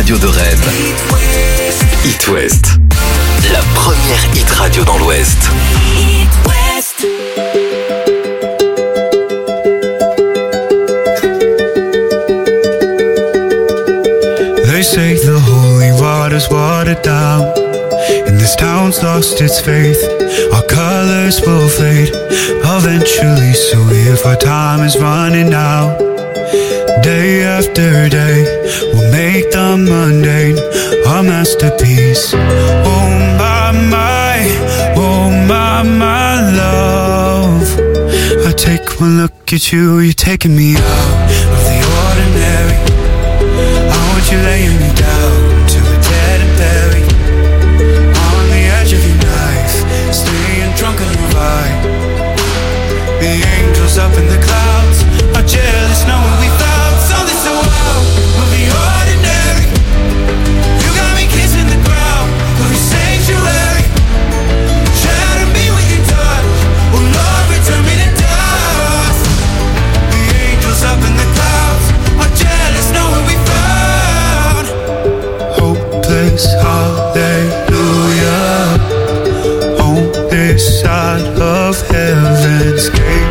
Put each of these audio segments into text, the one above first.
radio de Rennes. It West. La première hit radio dans l'Ouest. It West. They say the holy water's watered down, and this town's lost its faith. Our colors will fade eventually, so if our time is running out, day after day, we'll make the mundane our masterpiece. Oh my love, I take one look at you, you're taking me out of the ordinary. I want you laying me down to a dead and buried, on the edge of your knife, staying drunk on your ride. The angels up in the clouds are jealous knowing we found something so out of the ordinary. You got me kissing the ground of your sanctuary. Shatter me with your touch, oh Lord, return me to dust. The angels up in the clouds are jealous knowing we found hopeless hallelujah on this side of heaven's gate.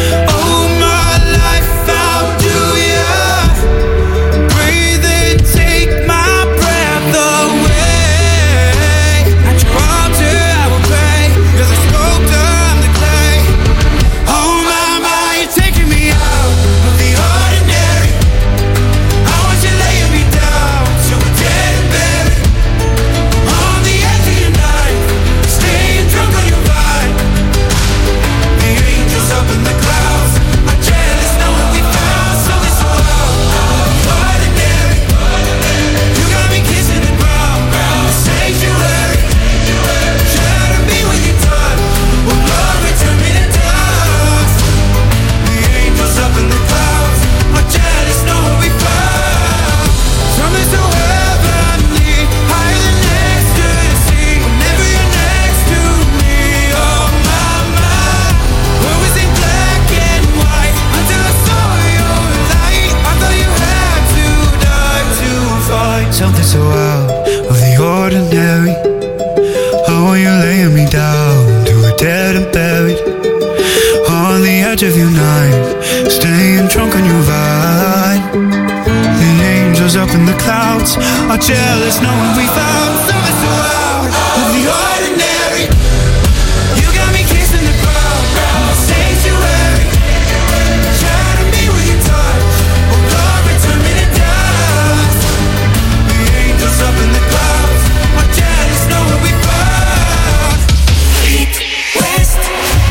Something so out of the ordinary. I want you laying me down to a dead and buried, on the edge of your knife, staying drunk on your vine. The angels up in the clouds are jealous knowing we found something so out of the ordinary. You got me kissing the ground, sanctuary. Shatter me with your touch, oh Lord, return me to dust. Up in the clouds, I jealous know where we found It West.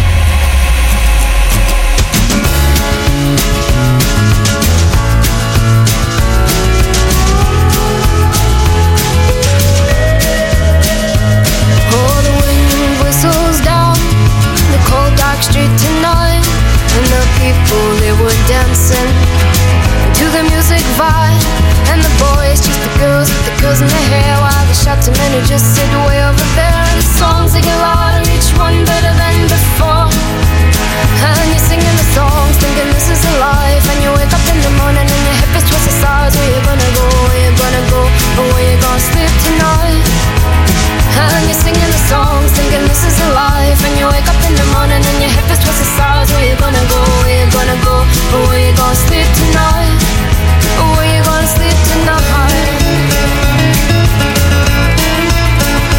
Oh, the wind whistles down the cold dark street tonight, and the people, they were dancing to the music vibe. And the boys chase the girls with the girls in their hair, while the shouting men who just sit way over there. And the songs they get louder, each one better than before. And you're singing the songs, thinking this is a life. And you wake up in the morning and your hip is twisted sides. Where you gonna go, where you gonna go, or where you gonna sleep tonight? And you're singing the songs, thinking this is a life. And you wake up in the morning and your hip is twisted sides. Where you gonna go, where you gonna go, or where you gonna sleep tonight? Where you gonna sleep tonight?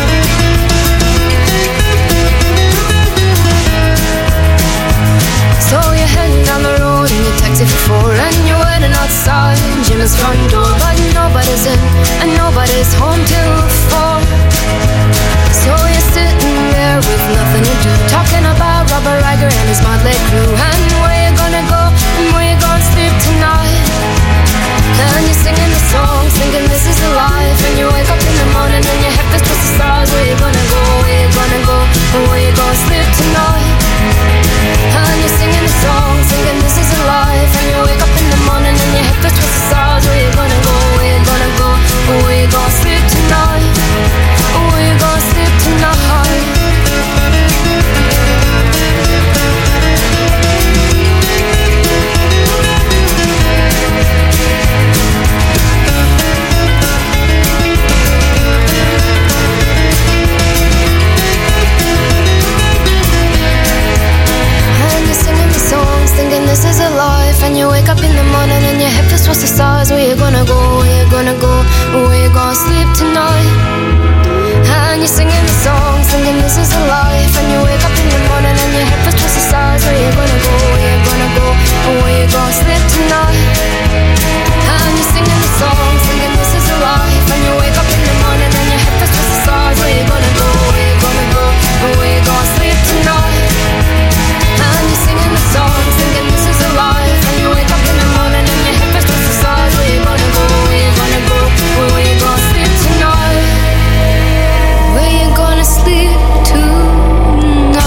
this is a life. And you wake up in the morning and your head feels twice the size. Where you gonna go, where you gonna go, and where you gonna sleep tonight. And you're singing the song, singing this is a life. And you wake up in the morning and your head feels twice the size. Where you gonna go, where you gonna go, and where you gonna sleep tonight. And you're singing the song, singing this is a life. And you wake up in the morning and your head feels twice the size. Where you gonna go, where you gonna go, where you gonna sleep tonight. Where you gonna sleep tonight.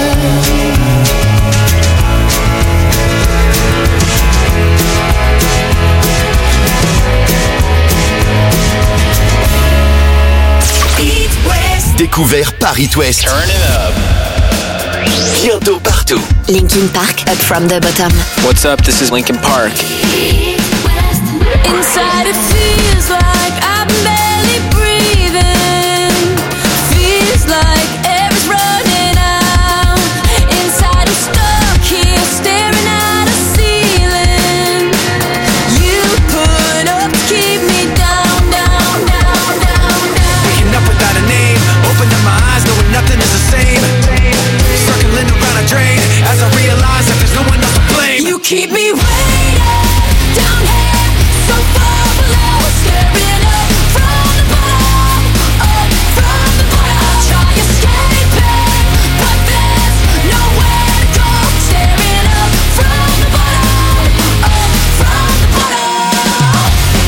Découvert par It West. Turn it up. Bientôt partout. Linkin Park, Up From The Bottom. What's up? This is Linkin Park. Inside it feels like I'm barely breathing. Feels like air's running out. Inside I'm stuck here staring at a ceiling. You put up to keep me down, down, down, down, down. Waking up without a name, open up my eyes knowing nothing is the same. Circling around a drain as I realize that there's no one else to blame. You keep me waiting down here, so far below, staring up from the bottom, up from the bottom. I try escaping, but there's nowhere to go. Staring up from the bottom, up from the bottom.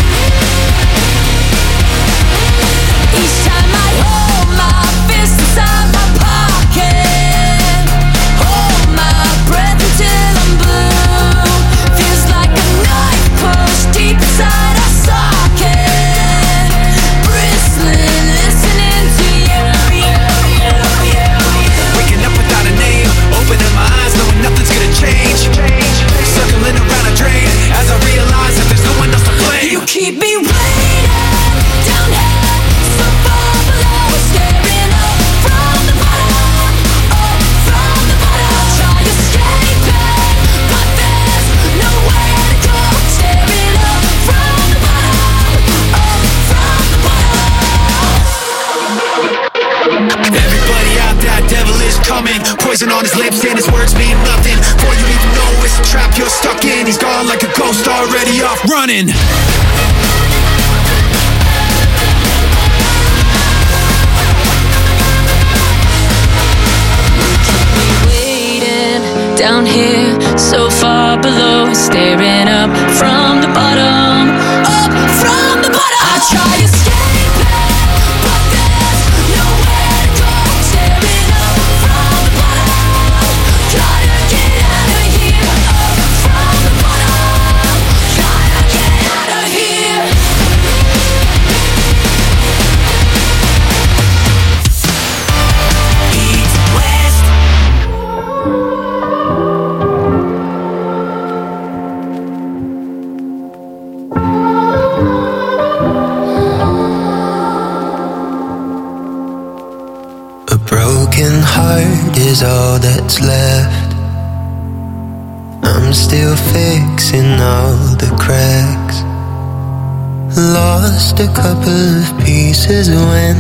Each time I hold my fist inside my pocket, hold my breath until I'm blue. Feels like a knife pushed deep inside a socket, bristling, listening to you. Waking up without a name, opening my eyes knowing nothing's gonna change. Circling around a drain as I realize that there's no one else to blame. You keep me waiting down here, so far below, staring up from the bottom, up from the bottom. I try escaping, but there's nowhere to go. Staring up from the bottom, up from the bottom. Everybody out there, devil is coming. Poison on his lips and his words mean nothing. Before you even know it's a trap you're stuck in. He's gone like a ghost already off running. Waiting down here, so far below, staring up from the bottom, up from the bottom. I try escaping, but there's nowhere to go. Staring up from the bottom, gotta get out of here. Up from the bottom, gotta get out of here. East West. A broken heart is all that's left. I'm still fixing all the cracks. Lost a couple of pieces when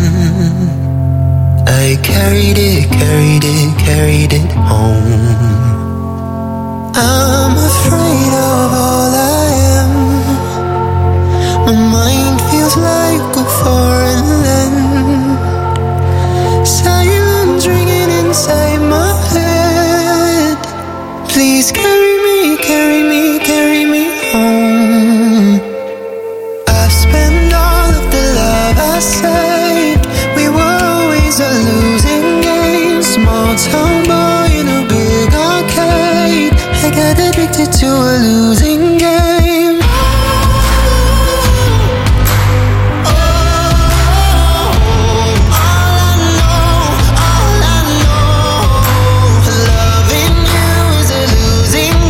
I carried it home. I'm afraid of all I am. My mind feels like a foreign land. Silence ringing inside my head. Please carry me, carry me, carry me home. I spent all of the love I saved. We were always a losing game. Small town boy in a big arcade. I got addicted to a losing game. Loving you is a losing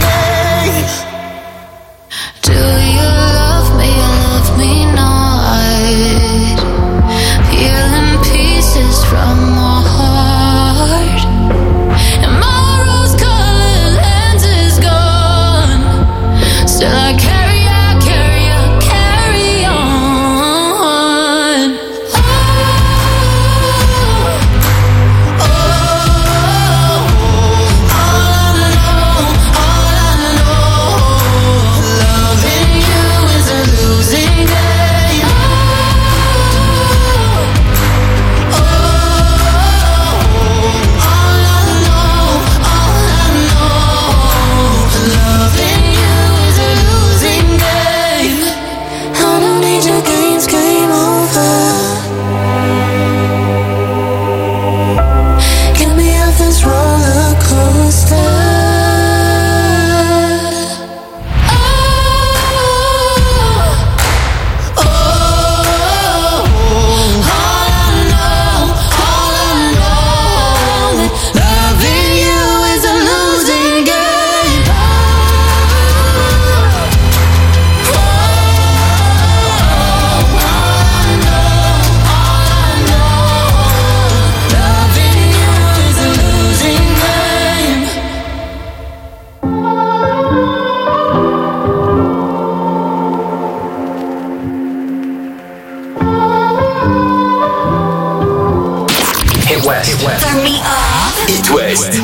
Turn me up. It West.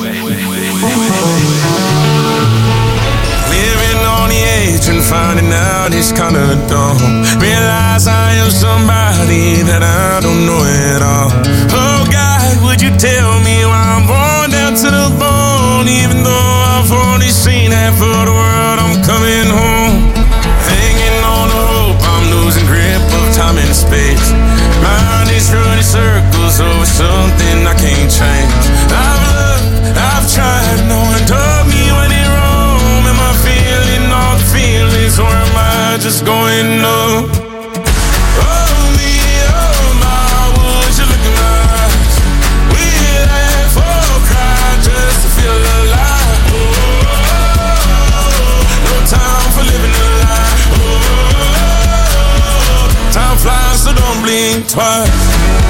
Living on the edge and finding out it's kinda dumb. Realize I am somebody that I don't know at all. Oh God, would you tell me why I'm born down to the bone? Even though I've only seen half of the world, I'm coming home. Hanging on the hope, I'm losing grip of time and space. Mind is running circles over something I can't change. I've looked, I've tried, no one told me when it wrong. Am I feeling all the feelings, or am I just going numb? Oh me, oh my, would you look in my eyes? We laugh or cry just to feel alive. No time for living a lie. Time flies, so don't blink twice.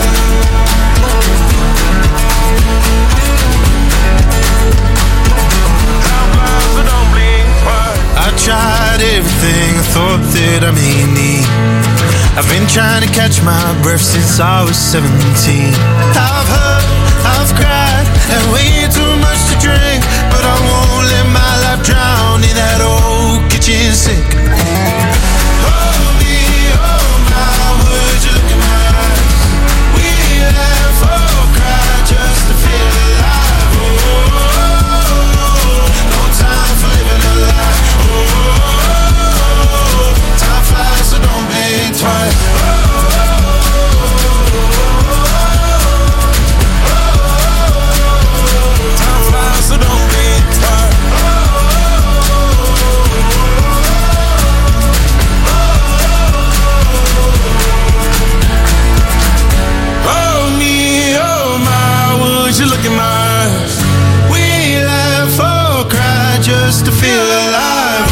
I tried everything I thought that I may need. I've been trying to catch my breath since I was 17. I've hurt, I've cried, and way too much to drink, but I won't let my life drown in that old kitchen sink. Oh me, oh my, would you look in my eyes? We laugh or cry just to feel alive. Oh, no time for living a lie. Time flies, so don't blink twice. Time flies, so don't blink twice. Oh me, oh my, would you look in my eyes? We laugh or cry just to feel alive.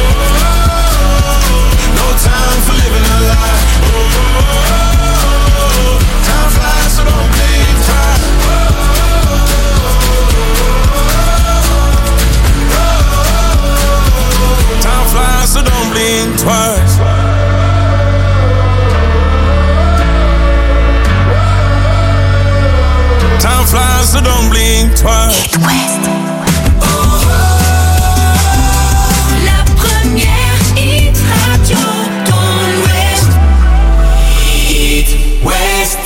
No time for living a lie. Time flies, so don't blink twice. Time flies, so don't blink twice. Time flies, so don't blink twice. It West. La première hit radio dans l'Ouest. It West.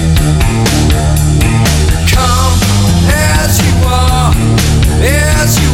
Come as you are, as you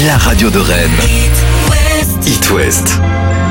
la radio de Rennes. It West.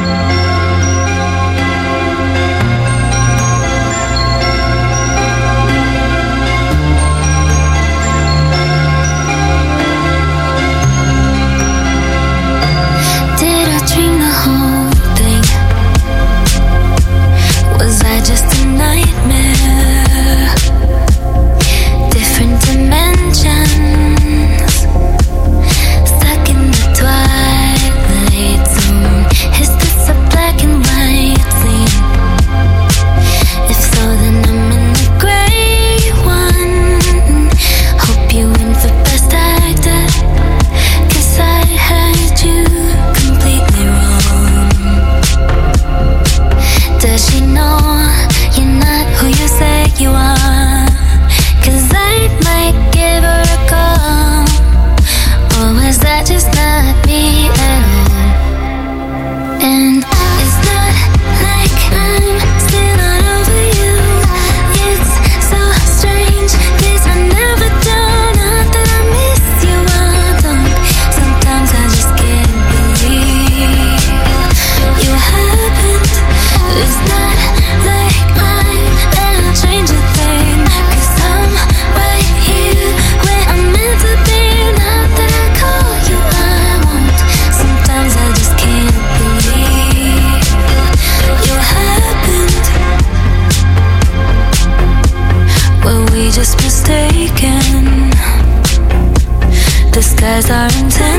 Disguise our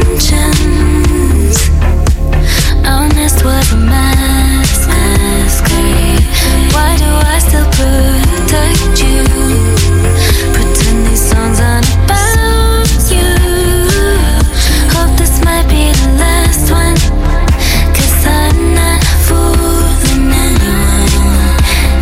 intentions. Our nest was a masquerade. Why do I still protect you? Pretend these songs aren't about you. Hope this might be the last one, 'cause I'm not fooling anyone.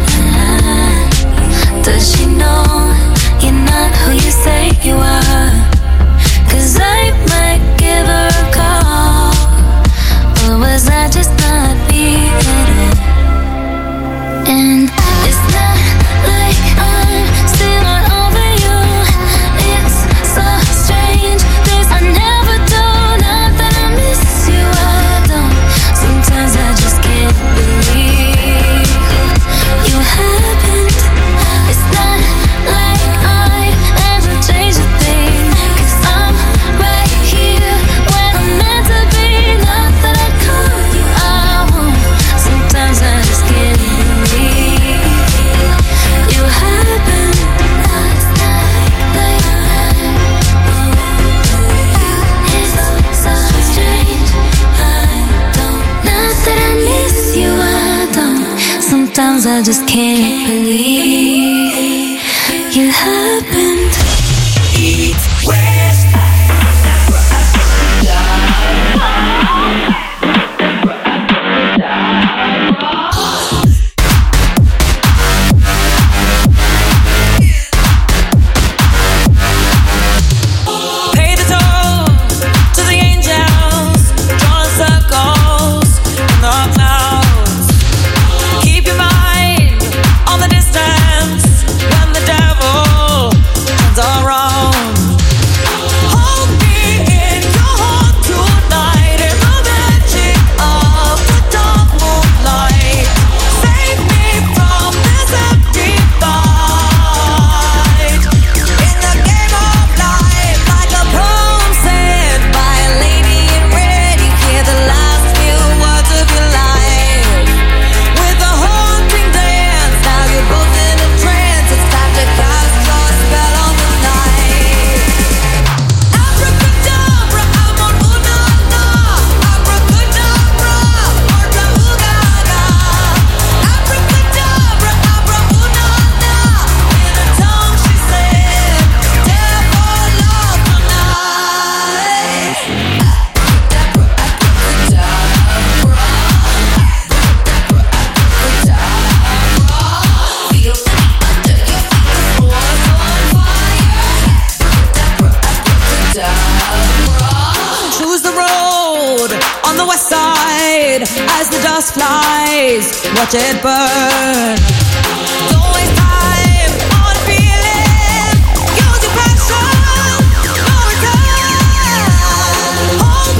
Does she know you're not who you say you are? 'Cause I might give her a call. Or was I just not being it? And it's not like I'm still not over you. It's so strange, things I never do. Not that I miss you, I don't. Sometimes I just can't believe you happened. It's not like I ever changed a thing, 'cause I'm right here where I'm meant to be. Not that I call you, I won't. Sometimes I just can't believe you happened. It's so strange, I don't. Not that I miss you, I don't. Sometimes I just can't believe you happened. It West. Pay the toll to the angels, drawing circles in the clouds. Keep your mind on the distance when the devil turns around. Hold me in your heart tonight in the magic of the dark moonlight. Save me from this empty fight. In the game of life, like a poem said by a lady in red, you hear the last few words of your life. With a haunting dance, now you're both in a trance. It's time to cast your spell on the night. Abracadabra, amor, una, na. Abracadabra, orca, ugaga. Abracadabra, abra, una, na. In a tongue she said, devil love tonight. Choose the road on the west side as the dust flies. Watch it burn. Don't waste time on a feeling. Use your passion. No return. Hold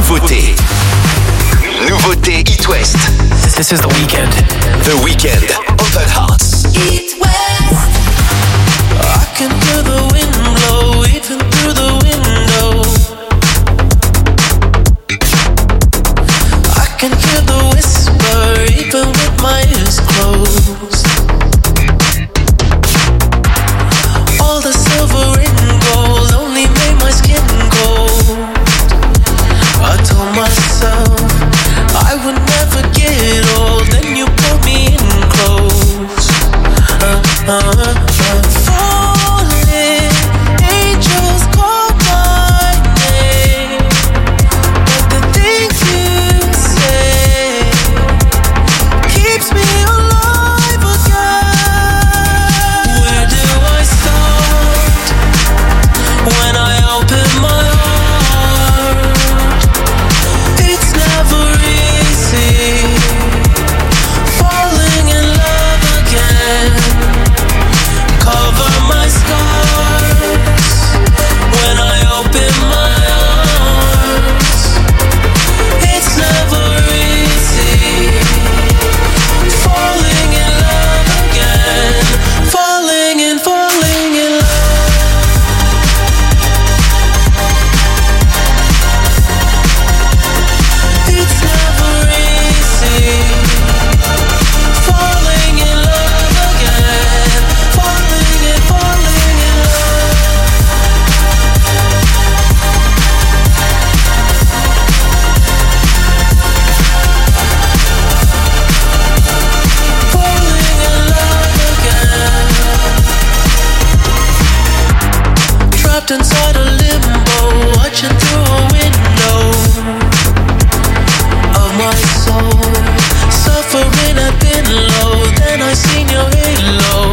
nouveautés. Nouveauté It West. This is The Weeknd. The Weeknd. Open Hearts. It West. I can hear the wind blow even through the window. I can hear the whisper even with my ears closed. All the silver and gold only made my skin cold. I told myself I would never get old. Then you pulled me in close. Falling, angels call my name, but the things you say keeps me alive again. Where do I start when I open my heart? It's never easy falling in love again. Cover my scars when I open my arms. It's never easy falling in love again. Falling in love. It's never easy falling in love again. Falling in love. Falling in love again. Trapped inside a limbo, watching through a window of my soul. Suffering I've been low, then I seen your halo.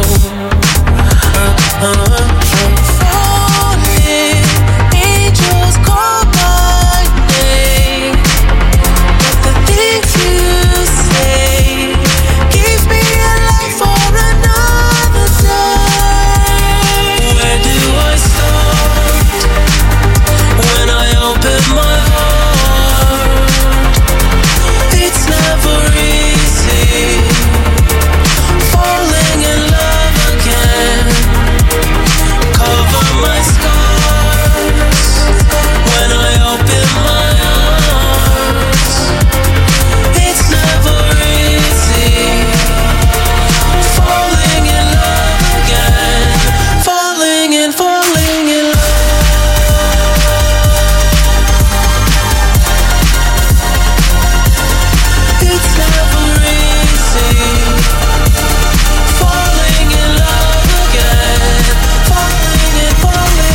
Falling, angels call my name, but the things you say keeps me alive for another day. Where do I start when I open my heart? It's never easy falling in love again. Cover my scars when I open my arms. It's never easy falling in love again. Falling in love. It's never easy falling in love again. Falling in love.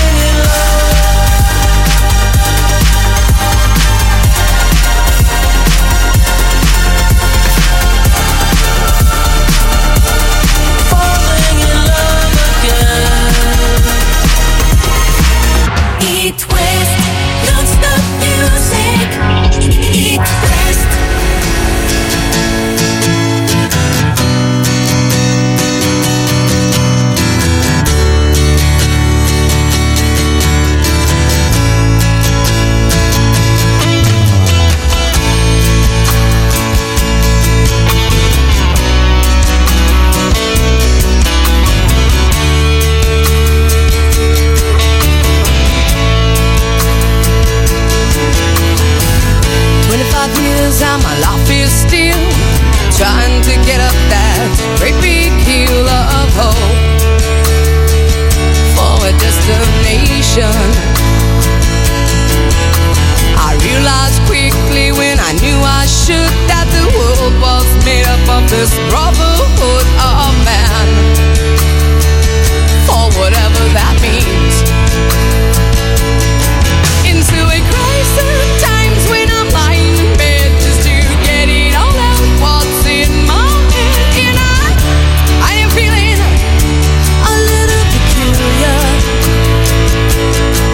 Falling in love again. It West. Non-stop music. It West. And my life is still trying to get up that great big hill of hope for a destination. I realized quickly when I knew I should that the world was made up of this brotherhood of man, for whatever that means. Into a crisis times when I'm lying in bed just to get it all out what's in my head. And I am feeling a little peculiar.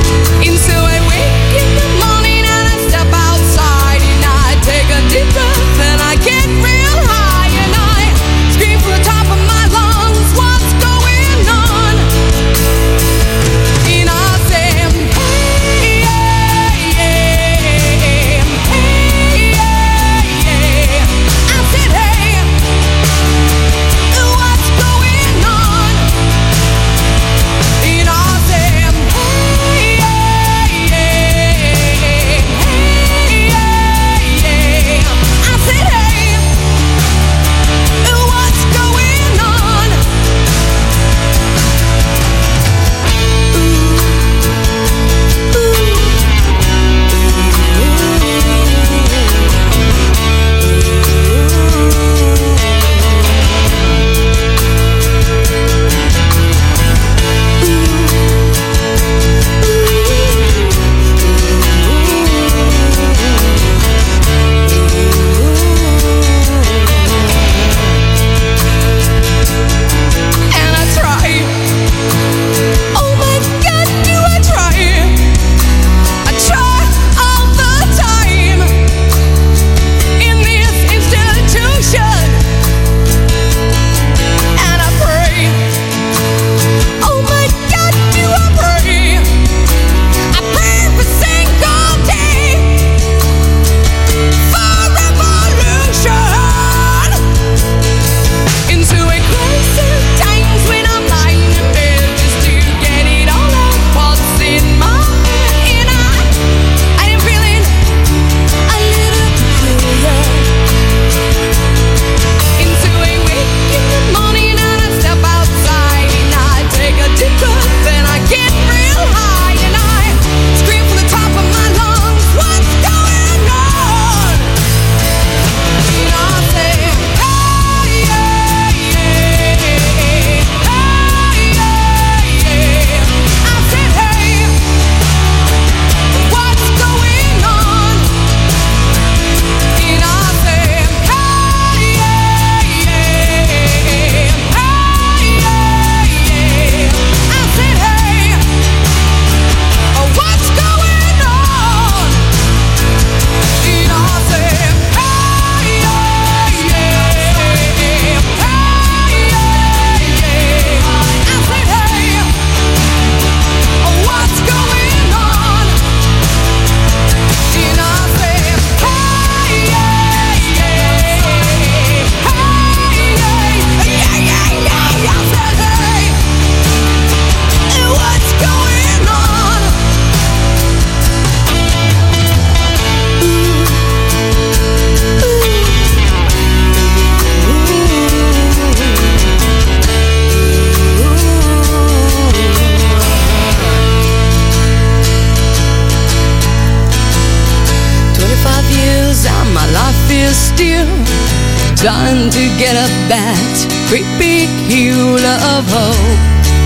you're still trying to get up that great big hill of hope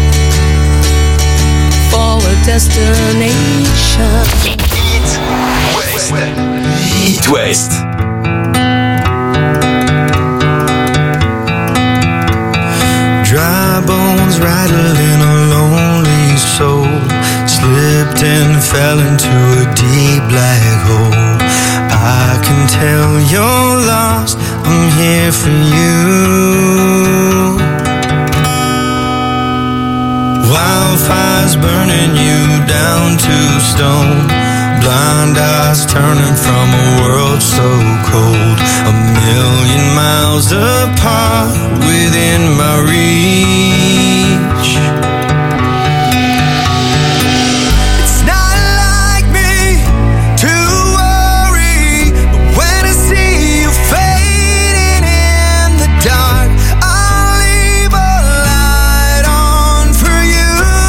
for a destination. Eat West. Dry bones rattling a lonely soul, slipped and fell into a deep black hole. I can tell you're lost, I'm here for you. Wildfires burning you down to stone, blind eyes turning from a world so cold, 1,000,000 miles apart within my reach. It's not like me to worry, but when I see you fading in the dark, I'll leave a light on for you.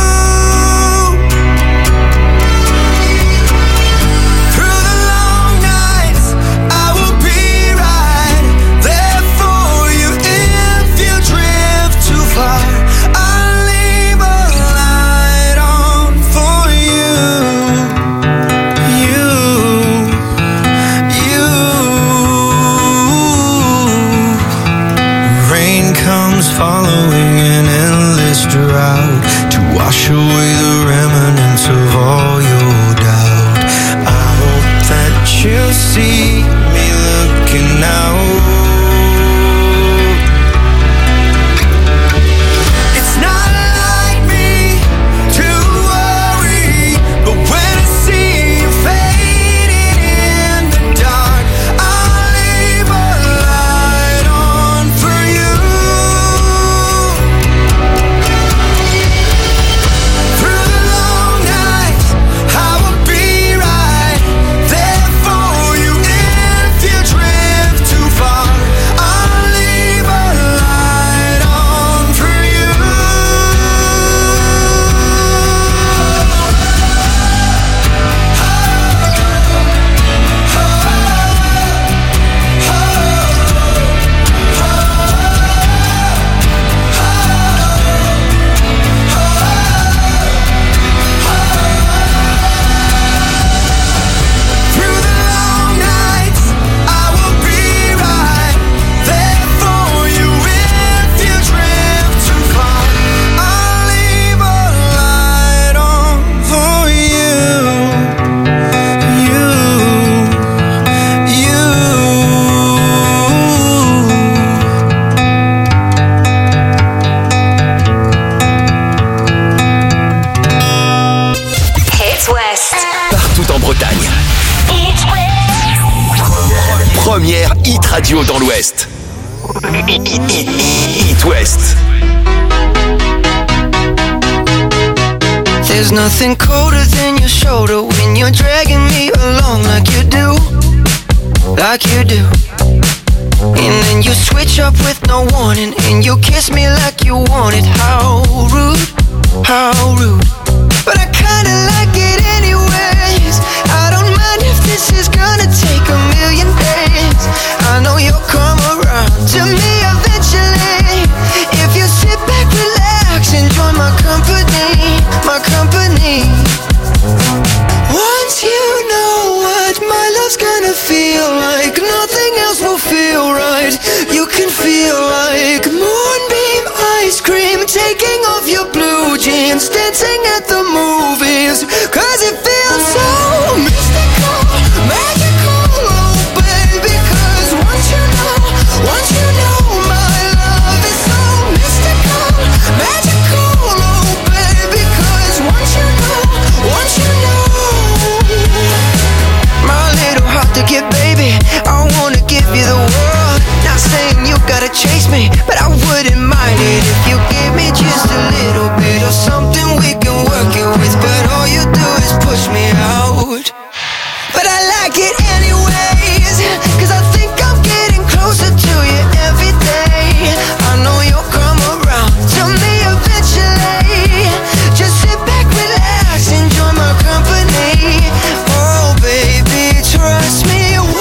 Through the long nights, I will be right there for you. If you drift too far, I'll leave a light on for you. Rain comes following an endless drought to wash away the remnants of all your doubt. I hope that you see me looking out. It's not like me to worry, but when I see you fading in the dark, I'll leave a light on for you. Through the long nights, I will be right there for you. If you drift too far, I'll leave a light on for you. Through the long nights, I will be right there for you. If you drift too far, I'll leave a light on for you. Hit West. Partout en Bretagne. Première hit radio dans l'Ouest. Hit West. There's nothing colder than your shoulder when you're dragging me along like you do. And then you switch up with no warning, and you kiss me like you want it. How rude, how rude. But I kinda like it anyways. I don't mind if this is gonna take 1,000,000 days. I know you'll come around to me eventually. If you sit back, relax, enjoy my company, my company. Once you know what my love's gonna feel like, nothing else will feel right. You can feel like moonbeam ice cream, taking off your blue jeans, dancing at the movies, 'cause it feels so mystical, magical, oh baby. 'Cause once you know my love is so mystical, magical, oh baby. 'Cause once you know my little heart to give, baby, I wanna give you the world. Not saying you gotta chase me, but I wouldn't mind it if you gave me just a little bit of something we can work it with. But all you do is push me out. But I like it anyways, 'cause I think I'm getting closer to you every day. I know you'll come around to me eventually. Just sit back, relax, enjoy my company. Oh baby, trust me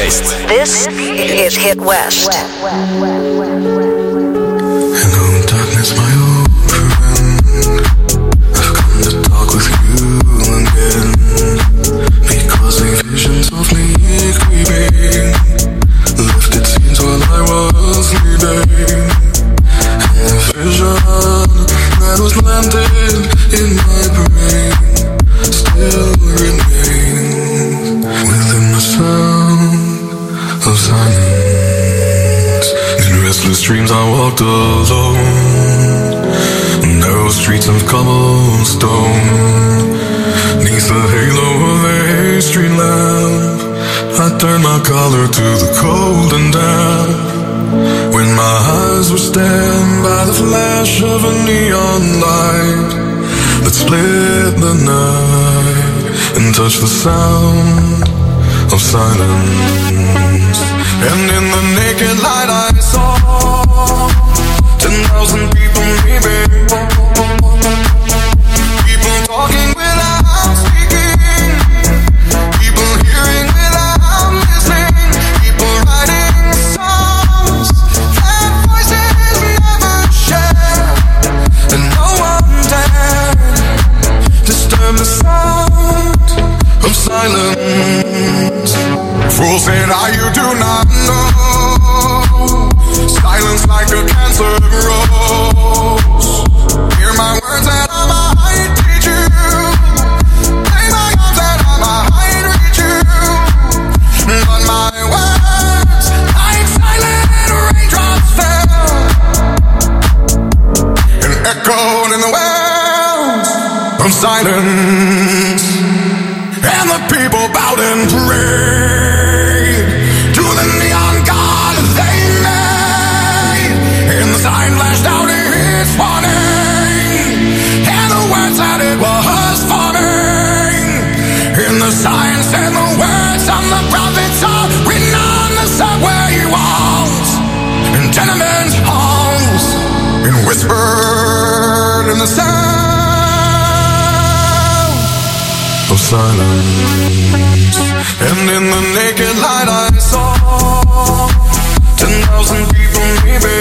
West. This is Hit West. Hello, darkness, my old friend. I've come to talk with you again, because the visions of me creeping left its scenes while I was sleeping, and the vision that was planted in my brain still remains within the sound of silence. In restless dreams I walked alone, narrow streets of cobblestone, neath the halo of a street lamp. I turned my collar to the cold and damp, when my eyes were stabbed by the flash of a neon light that split the night and touched the sound of silence. And in the naked light I saw 10,000 people maybe, people talking without speaking, people hearing without listening, people writing songs that voices never share, and no one dared disturb the sound of silence. Fools say now you do not know, silence like a cancer grows. Hear my words that I might teach you, play my arms that I might reach you, but my words like silent raindrops fell and echoed in the wells of silence. And the people bowed and prayed to the neon god they made, and the sign flashed out its warning, and the words that it was forming, and the sign said the words of the prophets are written on the subway walls and tenement halls, and whispered in the sound of silence. And in the naked light I saw 10,000 people maybe,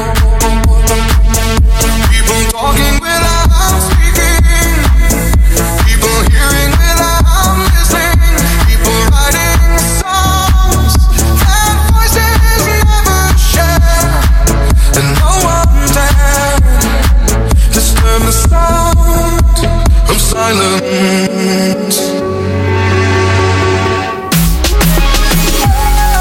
people talking without speaking, people hearing without listening, people writing songs that voices never share, and no one dared disturb the sound of silence.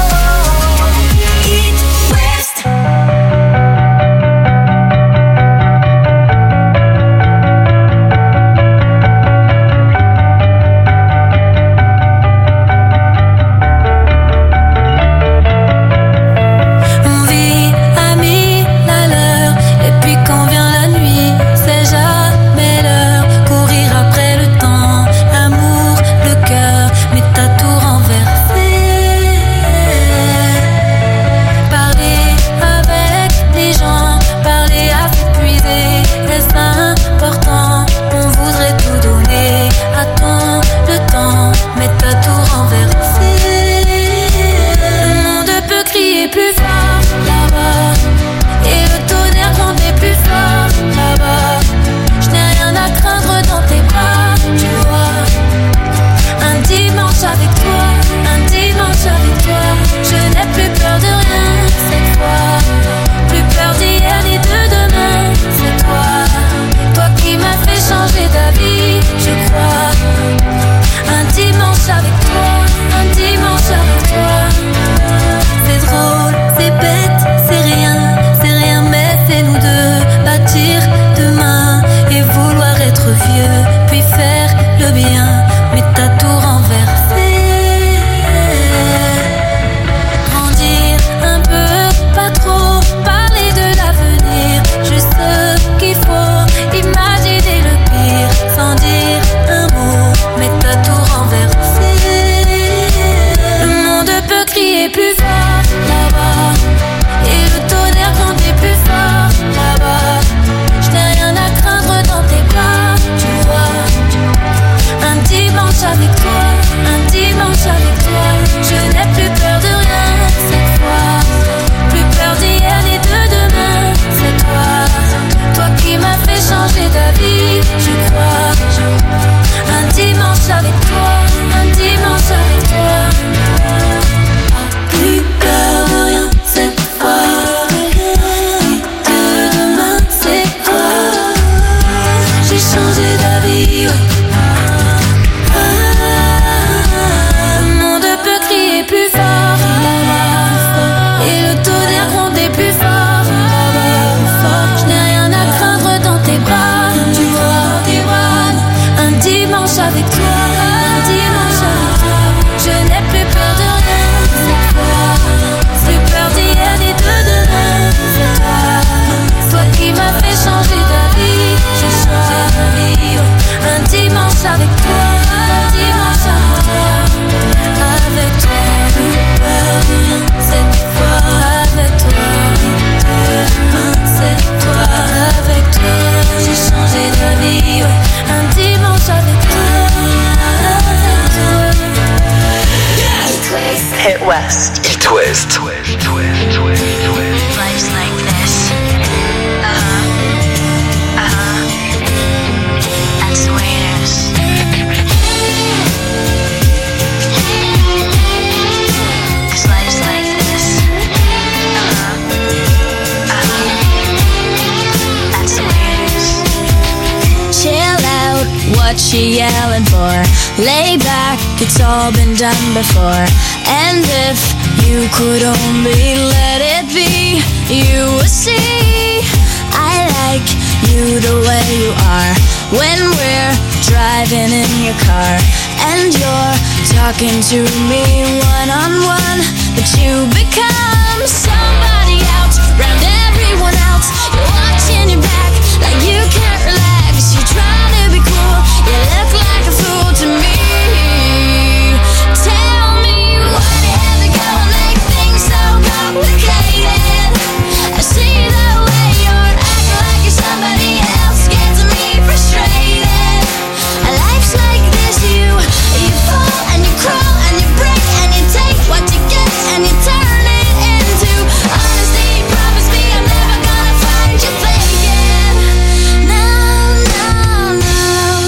It West. Life's like this. That's the way it is. Cause life's like this. That's the way it is. Chill out, what you yelling for? Lay back, it's all been done before. And if you could only let it be, you would see I like you the way you are. When we're driving in your car and you're talking to me one-on-one, but you become somebody else, round everyone else. You're watching your back like you can't relax. You're trying to be cool, you look like a fool to me. Tell me why you have to go and make things so complicated. I see the way you're acting like you're somebody else, gets me frustrated. Life's like this, you fall and you crawl and you break and you take what you get and you turn it into honesty. Promise me I'm never gonna find you faking. No, no, no.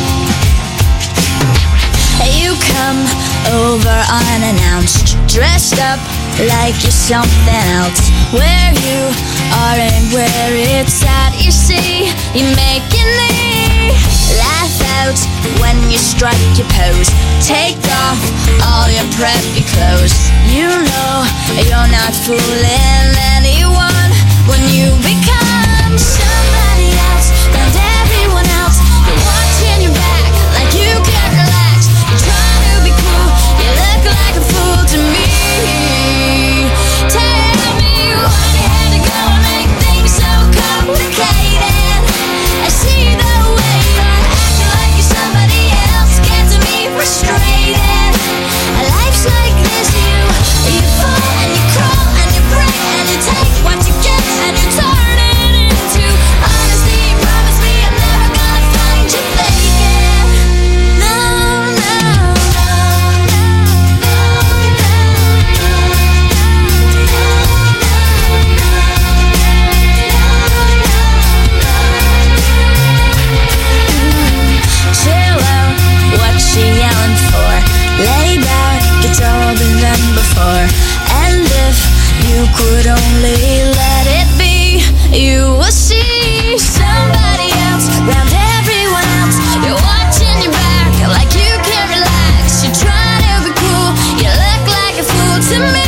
You come over unannounced, dressed up like you're something else. Where you are and where it's at, you see, you're making me laugh out when you strike your pose. Take off all your preppy clothes. You know you're not fooling anyone when you become somebody else, and everyone else. You're watching your back like you can't relax. You're trying to be cool, you look like a fool to me. Tell me why you had to go and make things so complicated. I see the way you're acting like you're somebody else, gets me frustrated. Life's like this, you fall and you crawl and you break and you take what you get and you turn it into honesty. Promise me I'm never gonna find you faking. No, no, no, no, chill out, what you yelling for? Lay back, it's all been done before. And if you could only let it be, you will see somebody else, round everyone else. You're watching your back like you can't relax. You're trying to be cool, you look like a fool to me.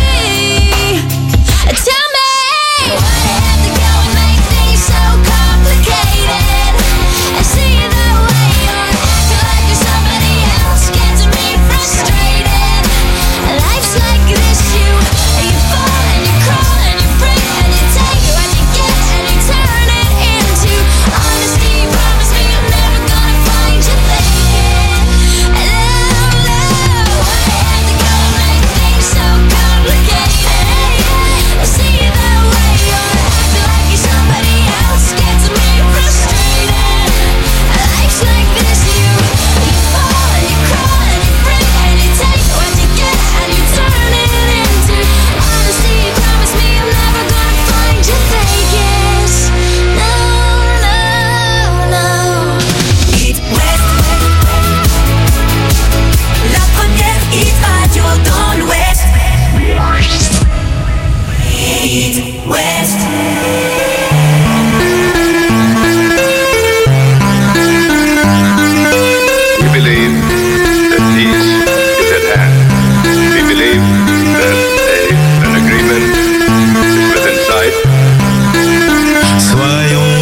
Tell me why you have to go and make things so complicated. I see the way you're acting like you're somebody else, gets me frustrated. Life's like this, you fall and you crawl and you break and you take what you get and you turn it into honesty. Promise me I'm never gonna find you faking. Love, why you have to go and make things so complicated? I see the way you're acting like you're somebody else, gets me frustrated. Life's like this, you fall and you crawl and you break and you take what you get and you turn it into honesty. Promise me I'm never gonna find you faking. No, no, no. It West, la première hit radio dans l'Ouest. It West. We believe that peace is at hand. We believe that an agreement is within sight. Soyons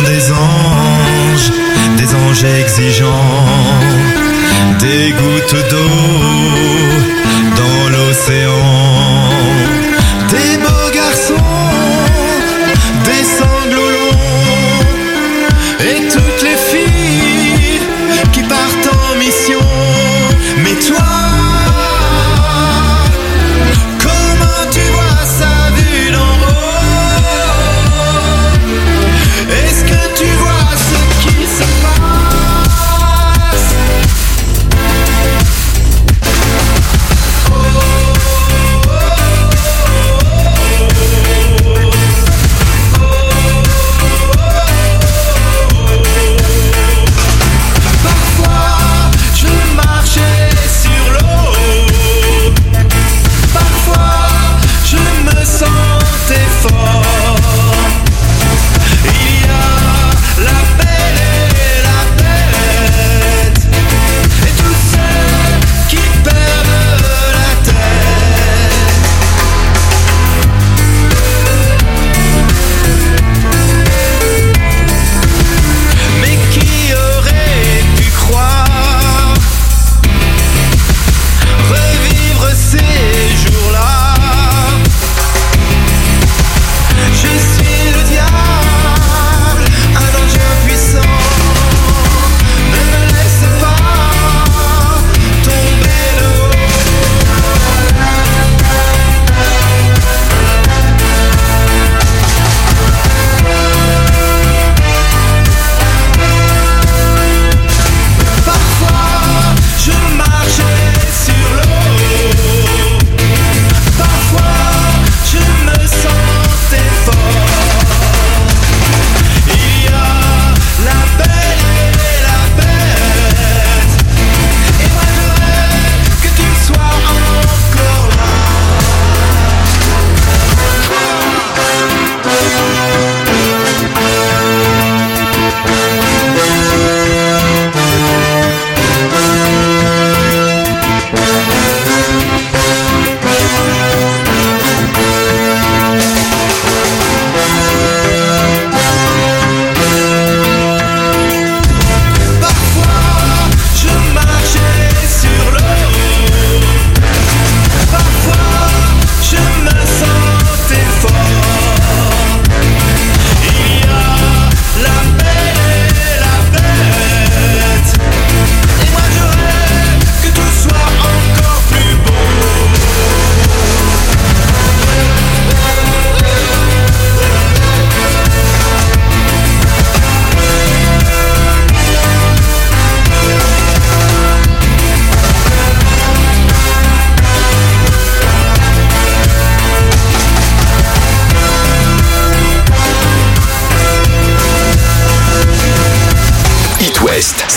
des anges exigeants, des gouttes d'eau dans l'océan, des beaux garçons, des sanglots longs, et toutes les filles qui partent en mission. Mais toi, comment tu vois ça vu d'en haut? Est-ce que tu vois ce qui se passe?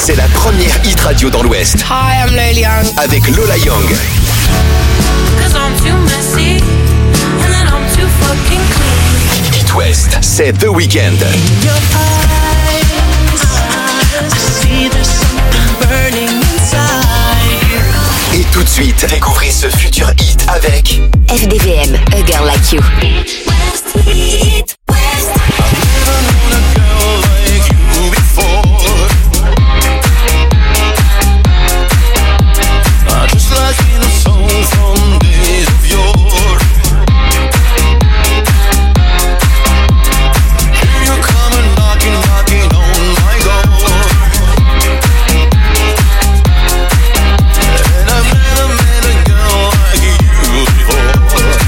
C'est la première hit radio dans l'Ouest. Hi, I'm Lily Young. Avec Lola Young. Cause I'm too messy, and then I'm too fucking clean. It West, c'est The Weeknd. In your eyes, I see there's something burning inside. Et tout de suite, découvrez ce futur hit avec FDVM, A Girl Like You. It West, It West. Just like in a song from days of yore. Here you come and knocking on my door. And I've never met a girl like you before.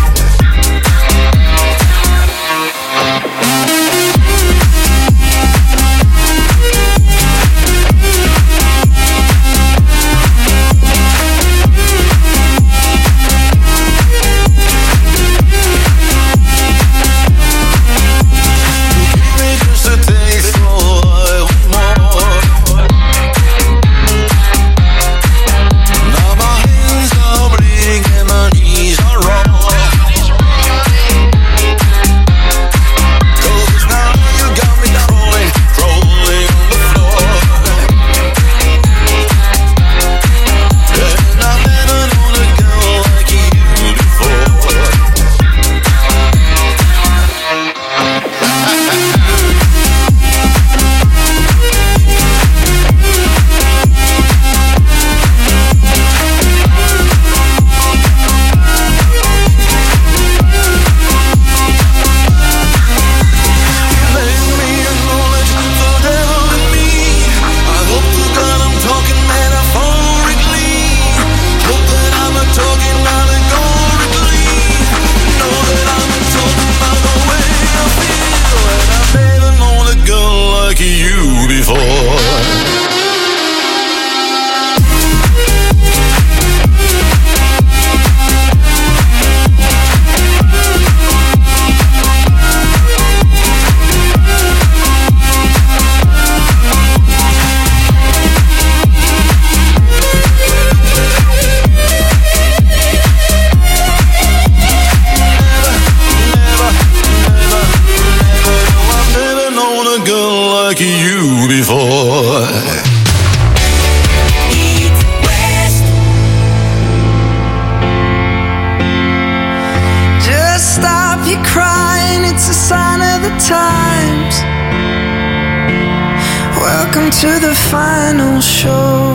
To the final show,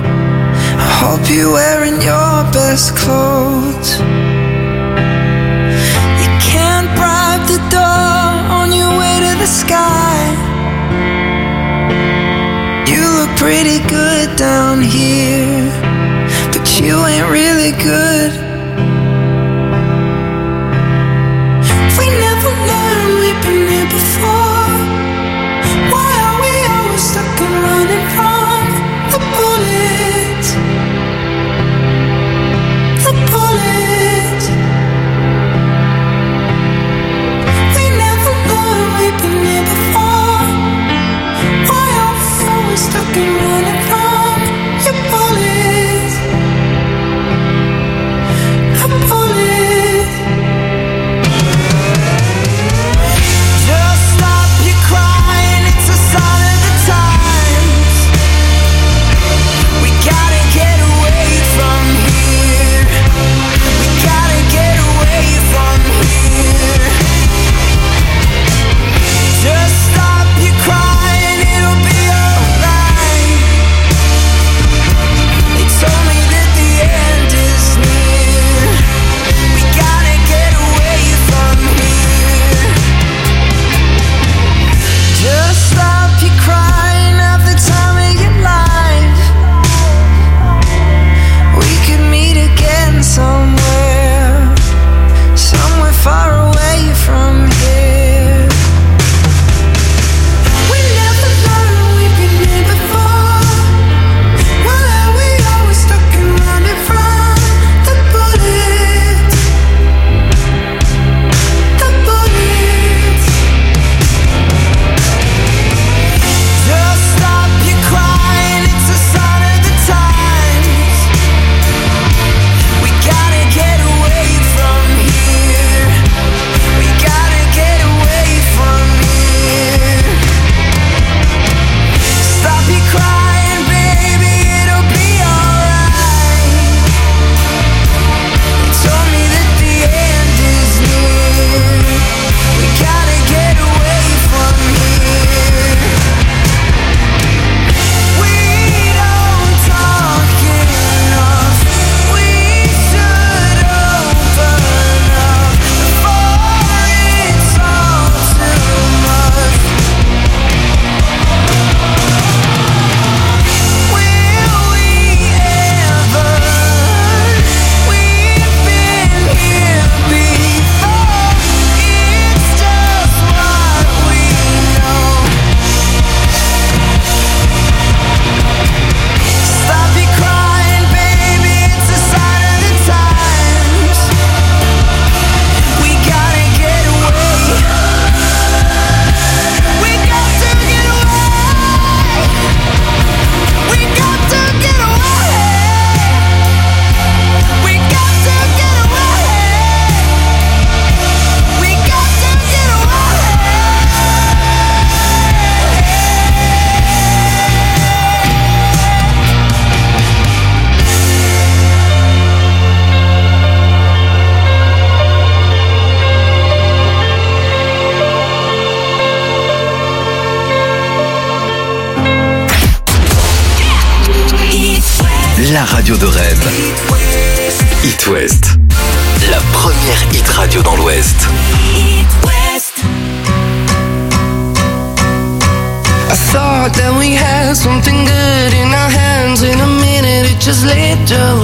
I hope you're wearing your best clothes. You can't bribe the door on your way to the sky. You look pretty good down here, but you ain't really good. We never learned, we've been here before. Stuck and running from the bullets. The bullets. la radio de Rennes. It West. La première hit radio dans l'Ouest. I thought that we had something good in our hands. In a minute it just slipped away.